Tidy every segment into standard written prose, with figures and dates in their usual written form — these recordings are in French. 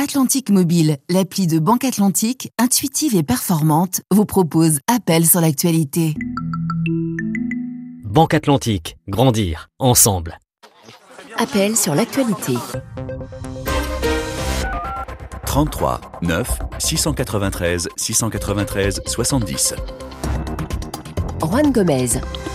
Atlantique Mobile, l'appli de Banque Atlantique, intuitive et performante, vous propose Appel sur l'actualité. Banque Atlantique, grandir ensemble. Appel sur l'actualité. 33 9 693 693 70. Juan Gomez.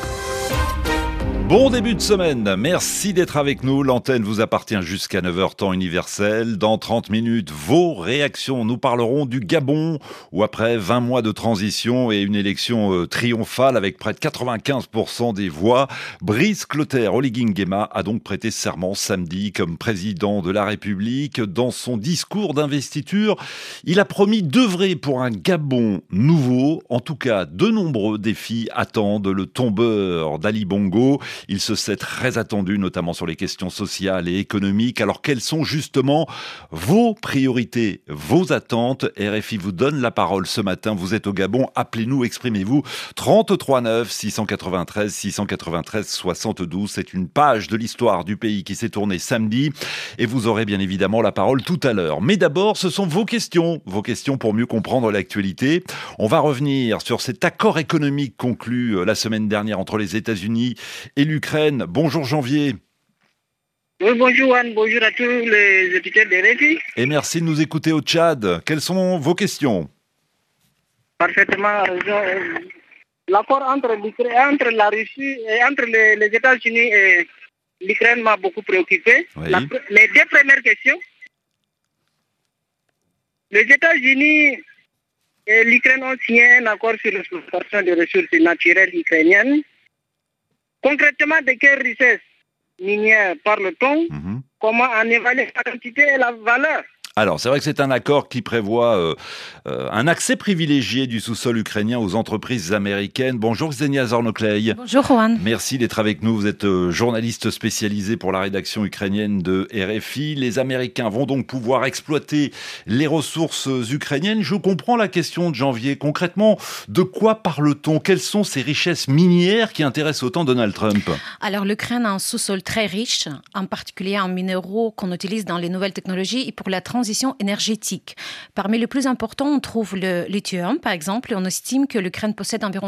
Bon début de semaine, merci d'être avec nous. L'antenne vous appartient jusqu'à 9h temps universel. Dans 30 minutes, vos réactions. Nous parlerons du Gabon, où après 20 mois de transition et une élection triomphale avec près de 95% des voix, Brice Clotaire Oligui Nguema a donc prêté serment samedi comme président de la République. Dans son discours d'investiture, il a promis d'œuvrer pour un Gabon nouveau. En tout cas, de nombreux défis attendent le tombeur d'Ali Bongo. Il se sait très attendu, notamment sur les questions sociales et économiques. Alors, quelles sont justement vos priorités, vos attentes? RFI vous donne la parole ce matin. Vous êtes au Gabon, appelez-nous, exprimez-vous. 33 9 693 693 72. C'est une page de l'histoire du pays qui s'est tournée samedi. Et vous aurez bien évidemment la parole tout à l'heure. Mais d'abord, ce sont vos questions pour mieux comprendre l'actualité. On va revenir sur cet accord économique conclu la semaine dernière entre les États-Unis et l'Ukraine. Bonjour Janvier. Oui, bonjour Anne, bonjour à tous les auditeurs de RFI. Et merci de nous écouter au Tchad. Quelles sont vos questions? Parfaitement. L'accord entre la Russie et entre les États-Unis et l'Ukraine m'a beaucoup préoccupé. Oui. Les deux premières questions. Les États-Unis et l'Ukraine ont signé un accord sur l'exploitation des ressources naturelles ukrainiennes. Concrètement, de quelles richesses minières parle-t-on? Comment en évaluer la quantité et la valeur? Alors, c'est vrai que c'est un accord qui prévoit un accès privilégié du sous-sol ukrainien aux entreprises américaines. Bonjour Xenia Zornoklei. Bonjour Juan. Merci d'être avec nous. Vous êtes journaliste spécialisé pour la rédaction ukrainienne de RFI. Les Américains vont donc pouvoir exploiter les ressources ukrainiennes. Je comprends la question de Janvier. Concrètement, de quoi parle-t-on? Quelles sont ces richesses minières qui intéressent autant Donald Trump? Alors, l'Ukraine a un sous-sol très riche, en particulier en minéraux qu'on utilise dans les nouvelles technologies et pour la transition énergétique. Parmi les plus importants, on trouve le lithium, par exemple, et on estime que l'Ukraine possède environ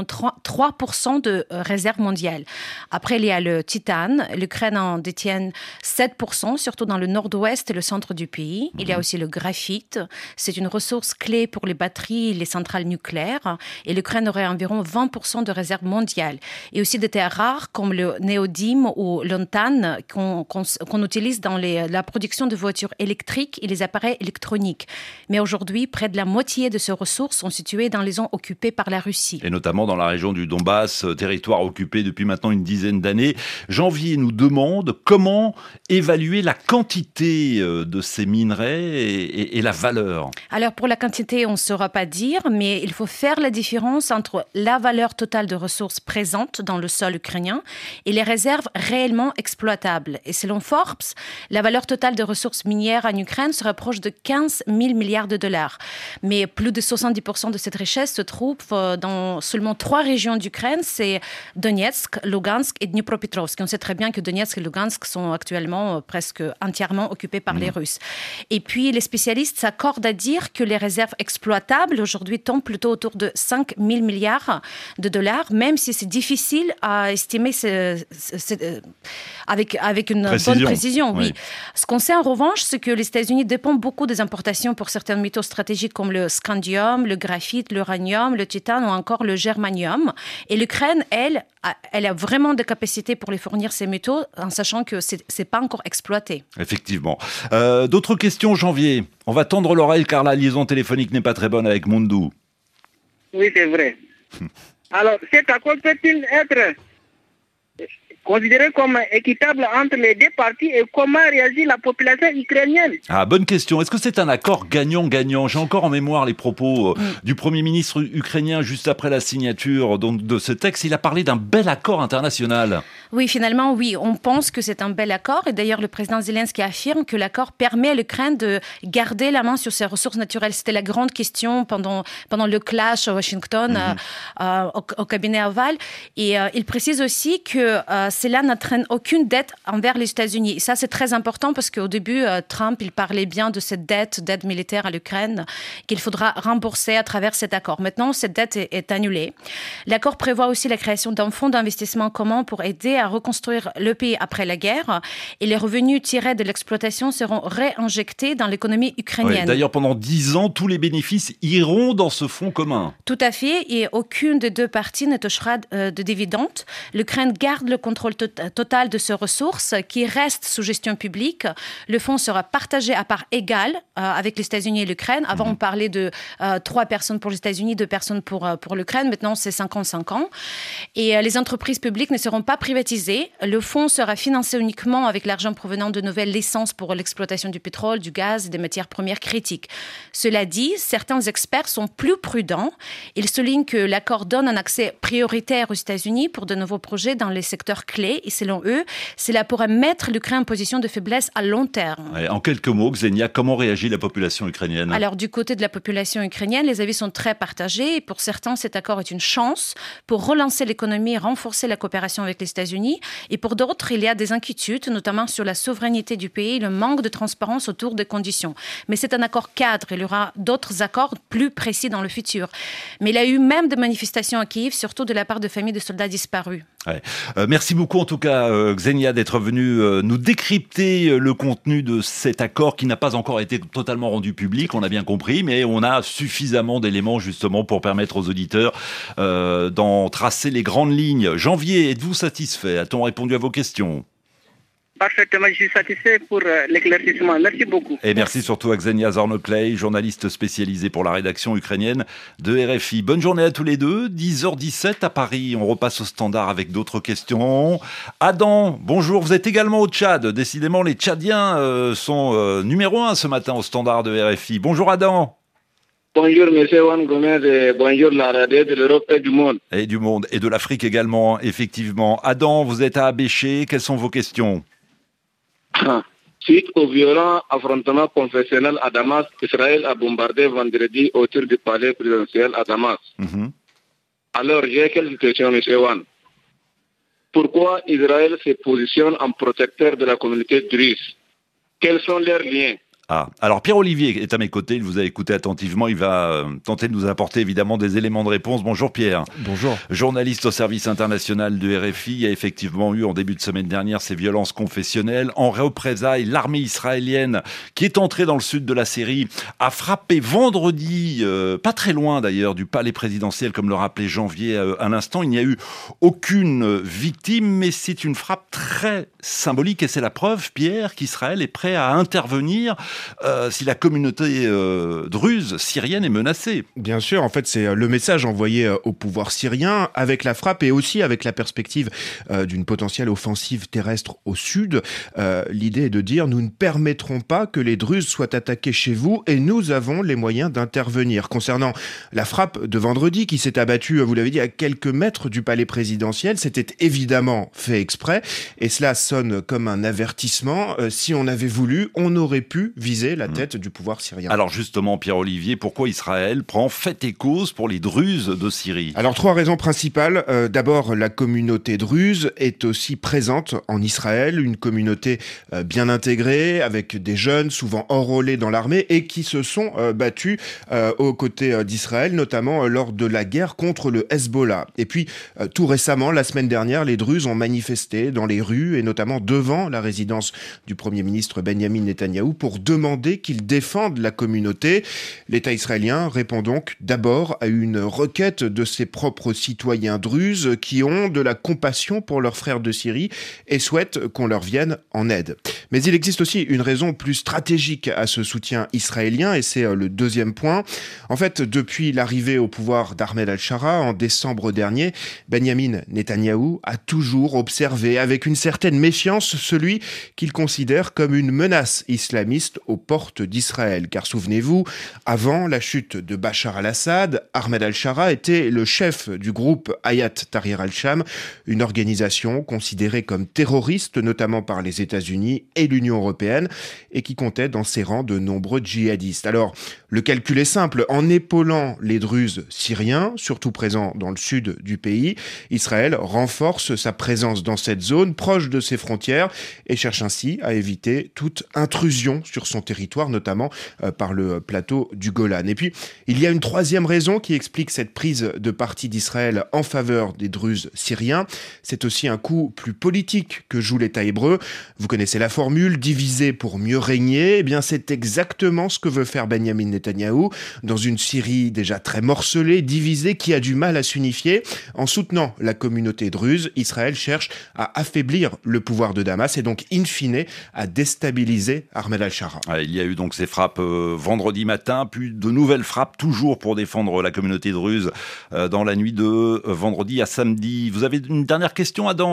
3% de réserves mondiales. Après, il y a le titane. L'Ukraine en détient 7%, surtout dans le nord-ouest et le centre du pays. Il y a aussi le graphite. C'est une ressource clé pour les batteries et les centrales nucléaires. Et l'Ukraine aurait environ 20% de réserves mondiales. Et aussi des terres rares comme le néodyme ou l'ontane qu'on utilise dans la production de voitures électriques et les appareils électroniques. Mais aujourd'hui, près de la moitié de ces ressources sont situées dans les zones occupées par la Russie. Et notamment dans la région du Donbass, territoire occupé depuis maintenant une dizaine d'années. Janvier nous demande comment évaluer la quantité de ces minerais et la valeur. Alors pour la quantité, on ne saura pas dire, mais il faut faire la différence entre la valeur totale de ressources présentes dans le sol ukrainien et les réserves réellement exploitables. Et selon Forbes, la valeur totale de ressources minières en Ukraine se rapproche de 15 000 milliards de dollars. Mais plus de 70% de cette richesse se trouve dans seulement 3 régions d'Ukraine, c'est Donetsk, Lugansk et Dnipropetrovsk. On sait très bien que Donetsk et Lugansk sont actuellement presque entièrement occupés par les Russes. Et puis, les spécialistes s'accordent à dire que les réserves exploitables aujourd'hui tombent plutôt autour de 5 000 milliards de dollars, même si c'est difficile à estimer avec une bonne précision. Oui. Ce qu'on sait en revanche, c'est que les États-Unis dépendent beaucoup des importations pour certains métaux stratégiques comme le scandium, le graphite, l'uranium, le titane ou encore le germanium. Et l'Ukraine, elle a vraiment des capacités pour les fournir ces métaux, en sachant que c'est pas encore exploité. Effectivement. D'autres questions, Janvier? On va tendre l'oreille car la liaison téléphonique n'est pas très bonne avec Mundou. Oui, c'est vrai. Alors, cet accord peut-il être considéré comme équitable entre les deux parties et comment réagit la population ukrainienne? Ah, bonne question. Est-ce que c'est un accord gagnant-gagnant? J'ai encore en mémoire les propos du Premier ministre ukrainien juste après la signature de ce texte. Il a parlé d'un bel accord international. Oui, finalement, oui. On pense que c'est un bel accord. Et d'ailleurs, le président Zelensky affirme que l'accord permet à l'Ukraine de garder la main sur ses ressources naturelles. C'était la grande question pendant le clash à Washington, au cabinet Oval. Et il précise aussi que que cela n'entraîne aucune dette envers les États-Unis. Et ça, c'est très important parce qu'au début, Trump, il parlait bien de cette dette militaire à l'Ukraine qu'il faudra rembourser à travers cet accord. Maintenant, cette dette est annulée. L'accord prévoit aussi la création d'un fonds d'investissement commun pour aider à reconstruire le pays après la guerre. Et les revenus tirés de l'exploitation seront réinjectés dans l'économie ukrainienne. Ouais, d'ailleurs, pendant 10 ans, tous les bénéfices iront dans ce fonds commun. Tout à fait. Et aucune des deux parties ne touchera de dividendes. L'Ukraine garde le contrôle total de ses ressources qui restent sous gestion publique. Le fonds sera partagé à part égale avec les États-Unis et l'Ukraine. Avant, on parlait de 3 personnes pour les États-Unis, 2 personnes pour l'Ukraine. Maintenant, c'est 50-50. Et les entreprises publiques ne seront pas privatisées. Le fonds sera financé uniquement avec l'argent provenant de nouvelles licences pour l'exploitation du pétrole, du gaz et des matières premières critiques. Cela dit, certains experts sont plus prudents. Ils soulignent que l'accord donne un accès prioritaire aux États-Unis pour de nouveaux projets dans les secteurs clés. Et selon eux, cela pourrait mettre l'Ukraine en position de faiblesse à long terme. Ouais, en quelques mots, Xenia, comment réagit la population ukrainienne ? Alors, du côté de la population ukrainienne, les avis sont très partagés. Et pour certains, cet accord est une chance pour relancer l'économie et renforcer la coopération avec les États-Unis. Et pour d'autres, il y a des inquiétudes, notamment sur la souveraineté du pays, le manque de transparence autour des conditions. Mais c'est un accord cadre. Il y aura d'autres accords plus précis dans le futur. Mais il y a eu même des manifestations à Kiev, surtout de la part de familles de soldats disparus. Ouais. Merci beaucoup en tout cas Xenia d'être venue nous décrypter le contenu de cet accord qui n'a pas encore été totalement rendu public, on a bien compris, mais on a suffisamment d'éléments justement pour permettre aux auditeurs d'en tracer les grandes lignes. Janvier, êtes-vous satisfait ? A-t-on répondu à vos questions ? Parfaitement, je suis satisfait pour l'éclaircissement. Merci beaucoup. Et merci surtout à Xenia Zornoklay, journaliste spécialisée pour la rédaction ukrainienne de RFI. Bonne journée à tous les deux. 10h17 à Paris. On repasse au standard avec d'autres questions. Adam, bonjour. Vous êtes également au Tchad. Décidément, les Tchadiens sont numéro 1 ce matin au standard de RFI. Bonjour Adam. Bonjour, M. Juan Gomez, et bonjour la radio de l'Europe et du monde. Et du monde, et de l'Afrique également, effectivement. Adam, vous êtes à Abéché. Quelles sont vos questions ? Suite au violent affrontement confessionnel à Damas, Israël a bombardé vendredi autour du palais présidentiel à Damas. Alors, j'ai quelques questions, M. Wan. Pourquoi Israël se positionne en protecteur de la communauté druze ? Quels sont leurs liens ? Alors Pierre-Olivier est à mes côtés, il vous a écouté attentivement, il va tenter de nous apporter évidemment des éléments de réponse. Bonjour Pierre. Bonjour. Journaliste au service international de RFI, il y a effectivement eu en début de semaine dernière ces violences confessionnelles. En représailles, l'armée israélienne qui est entrée dans le sud de la Syrie a frappé vendredi, pas très loin d'ailleurs du palais présidentiel comme le rappelait Janvier à l'instant. Il n'y a eu aucune victime, mais c'est une frappe très symbolique et c'est la preuve, Pierre, qu'Israël est prêt à intervenir si la communauté druze syrienne est menacée. Bien sûr, en fait, c'est le message envoyé au pouvoir syrien avec la frappe et aussi avec la perspective d'une potentielle offensive terrestre au sud. L'idée est de dire nous ne permettrons pas que les Druzes soient attaqués chez vous et nous avons les moyens d'intervenir. Concernant la frappe de vendredi qui s'est abattue, vous l'avez dit, à quelques mètres du palais présidentiel, c'était évidemment fait exprès et cela sonne comme un avertissement. Si on avait voulu, on aurait pu viser la tête du pouvoir syrien. Alors justement, Pierre-Olivier, pourquoi Israël prend fait et cause pour les Druzes de Syrie ? Alors 3 raisons principales. D'abord, la communauté druze est aussi présente en Israël, une communauté bien intégrée, avec des jeunes souvent enrôlés dans l'armée et qui se sont battus aux côtés d'Israël, notamment lors de la guerre contre le Hezbollah. Et puis, tout récemment, la semaine dernière, les Druzes ont manifesté dans les rues et notamment devant la résidence du Premier ministre Benjamin Netanyahou pour demander qu'ils défendent la communauté. L'État israélien répond donc d'abord à une requête de ses propres citoyens druzes qui ont de la compassion pour leurs frères de Syrie et souhaitent qu'on leur vienne en aide. Mais il existe aussi une raison plus stratégique à ce soutien israélien et c'est le deuxième point. En fait, depuis l'arrivée au pouvoir d'Ahmed al-Shara en décembre dernier, Benjamin Netanyahou a toujours observé avec une certaine méfiance celui qu'il considère comme une menace islamiste aux portes d'Israël. Car souvenez-vous, avant la chute de Bachar al-Assad, Ahmed al-Shara était le chef du groupe Hayat Tahrir al-Sham, une organisation considérée comme terroriste, notamment par les États-Unis et l'Union européenne, et qui comptait dans ses rangs de nombreux djihadistes. Alors, le calcul est simple. En épaulant les Druzes syriens, surtout présents dans le sud du pays, Israël renforce sa présence dans cette zone, proche de ses frontières, et cherche ainsi à éviter toute intrusion sur son territoire, notamment par le plateau du Golan. Et puis, il y a une troisième raison qui explique cette prise de parti d'Israël en faveur des Druzes syriens. C'est aussi un coup plus politique que joue l'État hébreu. Vous connaissez la formule, diviser pour mieux régner. Eh bien, c'est exactement ce que veut faire Benyamin Netanyahou dans une Syrie déjà très morcelée, divisée, qui a du mal à s'unifier. En soutenant la communauté druze, Israël cherche à affaiblir le pouvoir de Damas et donc, in fine, à déstabiliser Ahmed al-Shara. Il y a eu donc ces frappes vendredi matin, puis de nouvelles frappes toujours pour défendre la communauté druze dans la nuit de vendredi à samedi. Vous avez une dernière question, Adam ?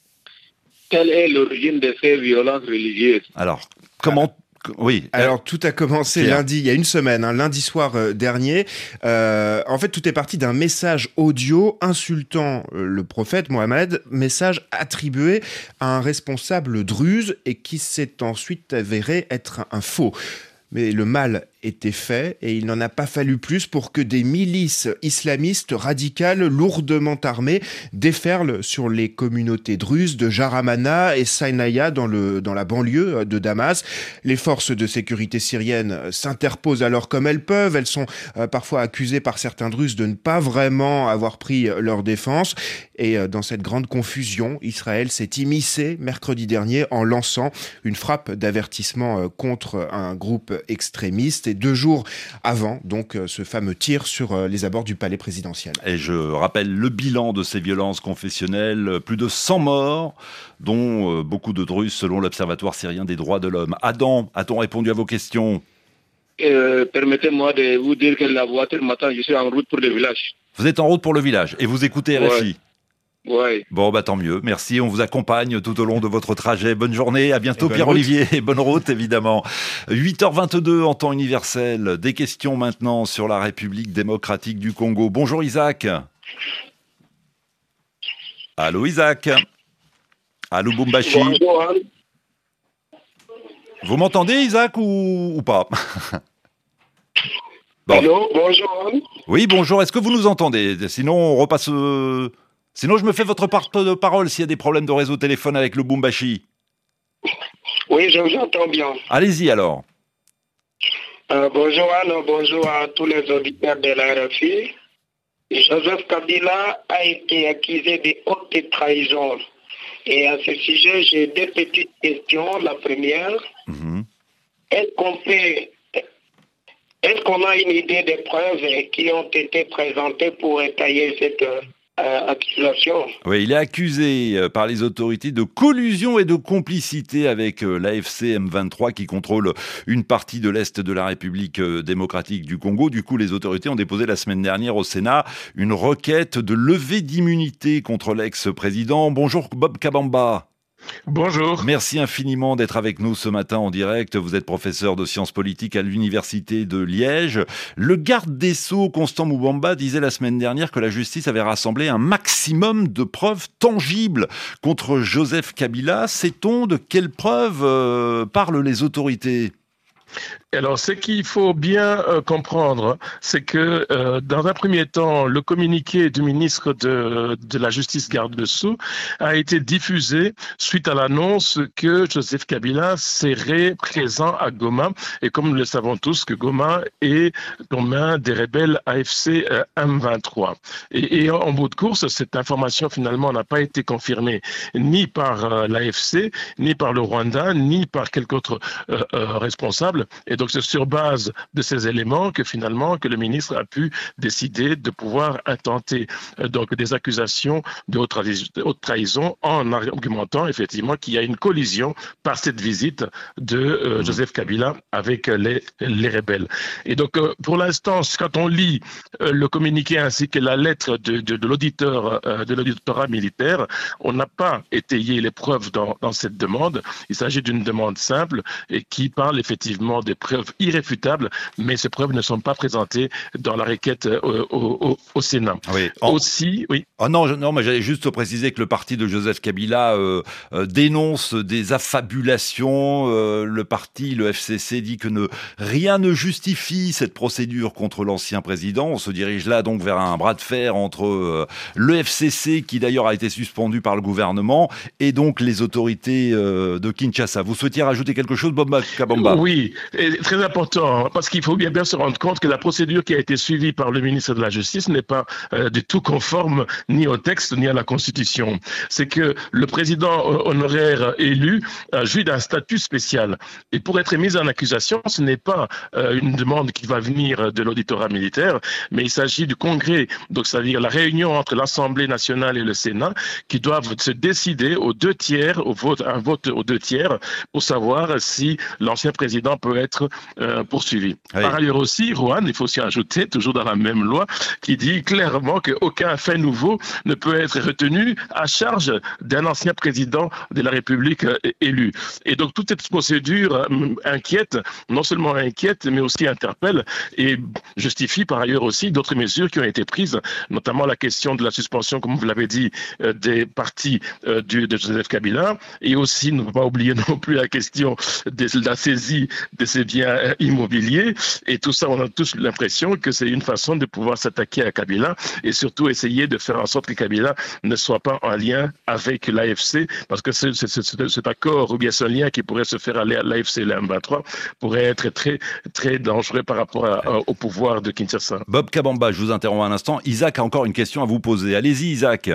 Quelle est l'origine de ces violences religieuses ? Alors, comment... Oui. Alors tout a commencé lundi, il y a une semaine, lundi soir dernier. En fait, tout est parti d'un message audio insultant le prophète Mohammed, message attribué à un responsable druze et qui s'est ensuite avéré être un faux. Mais le mal était fait et il n'en a pas fallu plus pour que des milices islamistes radicales lourdement armées déferlent sur les communautés druzes de Jaramana et Saïnaya dans la banlieue de Damas. Les forces de sécurité syriennes s'interposent alors comme elles peuvent. Elles sont parfois accusées par certains druzes de ne pas vraiment avoir pris leur défense. Et dans cette grande confusion, Israël s'est immiscé mercredi dernier en lançant une frappe d'avertissement contre un groupe extrémiste. Et 2 jours avant, donc, ce fameux tir sur les abords du palais présidentiel. Et je rappelle le bilan de ces violences confessionnelles, plus de 100 morts, dont beaucoup de Druzes selon l'Observatoire syrien des droits de l'homme. Adam, a-t-on répondu à vos questions ? Permettez-moi de vous dire que la voiture m'attend, je suis en route pour le village. Vous êtes en route pour le village et vous écoutez RFI ? Ouais. Bon, tant mieux. Merci. On vous accompagne tout au long de votre trajet. Bonne journée. À bientôt, Pierre-Olivier. Et bonne route, évidemment. 8h22 en temps universel. Des questions maintenant sur la République démocratique du Congo. Bonjour, Isaac. Allô, Isaac. Allô, Bumbashi. Bonjour. Vous m'entendez, Isaac, ou pas? Bon. Allô, bonjour. Oui, bonjour. Est-ce que vous nous entendez? Sinon, on repasse... Sinon, je me fais votre porte-parole s'il y a des problèmes de réseau téléphone avec le Bumbashi. Oui, je vous entends bien. Allez-y alors. Bonjour Anne, bonjour à tous les auditeurs de la RFI. Joseph Kabila a été accusé de haute trahison. Et à ce sujet, j'ai 2 petites questions. La première, est-ce qu'on a une idée des preuves qui ont été présentées pour étayer cette accusation? Oui, il est accusé par les autorités de collusion et de complicité avec l'AFC M23 qui contrôle une partie de l'Est de la République démocratique du Congo. Du coup, les autorités ont déposé la semaine dernière au Sénat une requête de levée d'immunité contre l'ex-président. Bonjour Bob Kabamba. Bonjour. Merci infiniment d'être avec nous ce matin en direct. Vous êtes professeur de sciences politiques à l'Université de Liège. Le garde des Sceaux, Constant Moubamba, disait la semaine dernière que la justice avait rassemblé un maximum de preuves tangibles contre Joseph Kabila. Sait-on de quelles preuves parlent les autorités ? Alors, ce qu'il faut bien comprendre, c'est que dans un premier temps, le communiqué du ministre de la Justice garde des Sceaux a été diffusé suite à l'annonce que Joseph Kabila serait présent à Goma. Et comme nous le savons tous, que Goma est aux mains des rebelles AFC M23. Et en bout de course, cette information finalement n'a pas été confirmée ni par l'AFC, ni par le Rwanda, ni par quelque autre responsable. Et donc, c'est sur base de ces éléments que finalement que le ministre a pu décider de pouvoir intenter donc des accusations de haute trahison en argumentant effectivement qu'il y a une collision par cette visite de Joseph Kabila avec les rebelles. Et donc pour l'instant, quand on lit le communiqué ainsi que la lettre de l'auditorat militaire, on n'a pas étayé les preuves dans cette demande. Il s'agit d'une demande simple et qui parle effectivement certainement des preuves irréfutables, mais ces preuves ne sont pas présentées dans la requête au Sénat. Oui. Aussi, oui. Oh non, mais j'allais juste préciser que le parti de Joseph Kabila dénonce des affabulations. Le parti, le FCC, dit que rien ne justifie cette procédure contre l'ancien président. On se dirige là donc vers un bras de fer entre le FCC, qui d'ailleurs a été suspendu par le gouvernement, et donc les autorités de Kinshasa. Vous souhaitiez rajouter quelque chose, Bob Kabamba? Oui, et très important, parce qu'il faut bien se rendre compte que la procédure qui a été suivie par le ministre de la Justice n'est pas du tout conforme ni au texte ni à la Constitution. C'est que le président honoraire élu jouit d'un statut spécial. Et pour être mis en accusation, ce n'est pas une demande qui va venir de l'auditorat militaire, mais il s'agit du Congrès, donc c'est-à-dire la réunion entre l'Assemblée nationale et le Sénat, qui doivent se décider aux 2 tiers, un vote aux 2 tiers, pour savoir si l'ancien président peut être poursuivi. Oui. Par ailleurs aussi, Rohan, il faut aussi ajouter, toujours dans la même loi, qui dit clairement qu'aucun fait nouveau ne peut être retenu à charge d'un ancien président de la République élu. Et donc toute cette procédure inquiète, non seulement inquiète, mais aussi interpelle et justifie par ailleurs aussi d'autres mesures qui ont été prises, notamment la question de la suspension, comme vous l'avez dit, des partis de Joseph Kabila, et aussi, ne faut pas oublier non plus la question de la saisie de ses biens immobiliers. Et tout ça, on a tous l'impression que c'est une façon de pouvoir s'attaquer à Kabila et surtout essayer de faire en sorte que Kabila ne soit pas en lien avec l'AFC, parce que cet accord ou bien ce lien qui pourrait se faire aller à l'AFC et la M23 pourrait être très, très dangereux par rapport au pouvoir de Kinshasa. Bob Kabamba, je vous interromps un instant. Isaac a encore une question à vous poser. Allez-y, Isaac.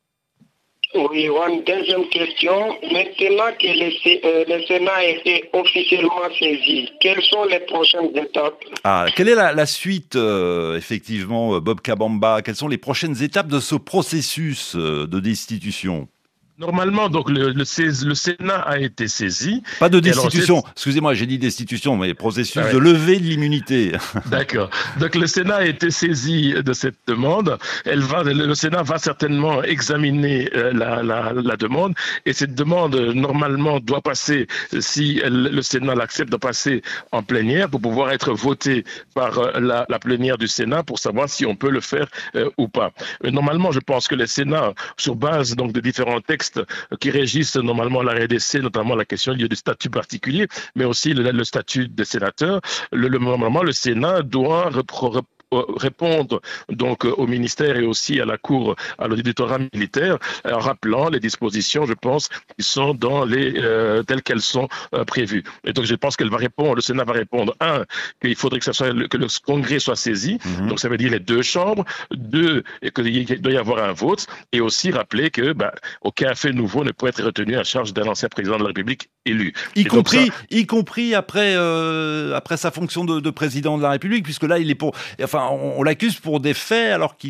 Oui, une deuxième question. Maintenant que le Sénat a été officiellement saisi, quelles sont les prochaines étapes? Quelle est la suite, effectivement, Bob Kabamba? Quelles sont les prochaines étapes de ce processus de destitution? Normalement, donc le Sénat a été saisi. Pas de destitution, excusez-moi, j'ai dit destitution, mais processus de levée de l'immunité. D'accord. Donc le Sénat a été saisi de cette demande. Le Sénat va certainement examiner la demande, et cette demande normalement doit passer, si le Sénat l'accepte, doit passer en plénière pour pouvoir être votée par la plénière du Sénat pour savoir si on peut le faire ou pas. Normalement, je pense que le Sénat, sur base donc de différents textes qui régissent normalement la RDC, notamment la question liée du statut particulier, mais aussi le statut des sénateurs. Normalement, le Sénat doit répondre donc au ministère et aussi à la Cour, à l'auditorat militaire, en rappelant les dispositions, je pense, qui sont dans telles qu'elles sont prévues. Et donc je pense le Sénat va répondre, qu'il faudrait que le Congrès soit saisi, donc ça veut dire les 2 chambres, 2, et qu'il doit y avoir un vote, et aussi rappeler que aucun fait nouveau ne peut être retenu à charge d'un ancien président de la République élu. Y compris après sa fonction de président de la République, puisque là il est on l'accuse pour des faits qui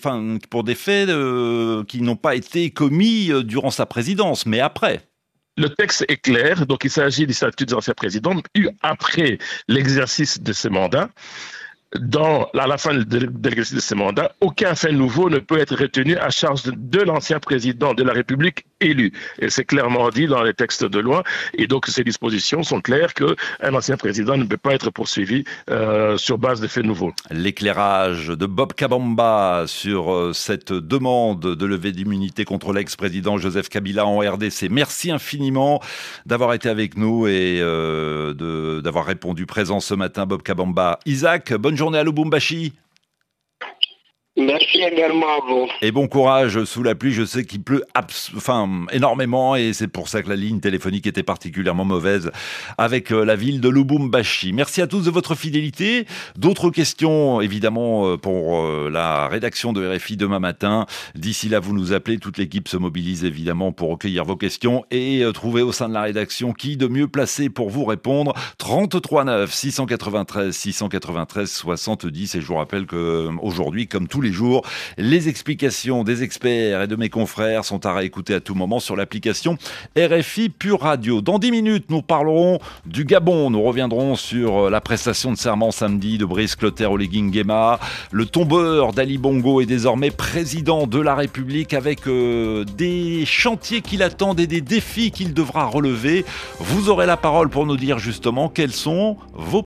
n'ont pas été commis durant sa présidence, mais après. Le texte est clair, donc il s'agit du statut des anciens présidents eu après l'exercice de ce mandat. À la fin de l'exercice de ce mandat, aucun fait nouveau ne peut être retenu à charge de l'ancien président de la République élu. Et c'est clairement dit dans les textes de loi. Et donc, ces dispositions sont claires qu'un ancien président ne peut pas être poursuivi sur base de faits nouveaux. L'éclairage de Bob Kabamba sur cette demande de levée d'immunité contre l'ex-président Joseph Kabila en RDC. Merci infiniment d'avoir été avec nous et d'avoir répondu présent ce matin, Bob Kabamba. Isaac, bonne journée à Lubumbashi. Merci également à vous. Et bon courage sous la pluie. Je sais qu'il pleut énormément et c'est pour ça que la ligne téléphonique était particulièrement mauvaise avec la ville de Lubumbashi. Merci à tous de votre fidélité. D'autres questions, évidemment, pour la rédaction de RFI demain matin. D'ici là, vous nous appelez. Toute l'équipe se mobilise, évidemment, pour recueillir vos questions et trouver au sein de la rédaction qui de mieux placé pour vous répondre. 33 9 693 693 70. Et je vous rappelle qu'aujourd'hui, comme tous les les jours. Les explications des experts et de mes confrères sont à réécouter à tout moment sur l'application RFI Pure Radio. Dans 10 minutes, nous parlerons du Gabon. Nous reviendrons sur la prestation de serment samedi de Brice Clotaire Oligui Nguema. Le tombeur d'Ali Bongo est désormais président de la République avec des chantiers qui l'attendent et des défis qu'il devra relever. Vous aurez la parole pour nous dire justement quels sont vos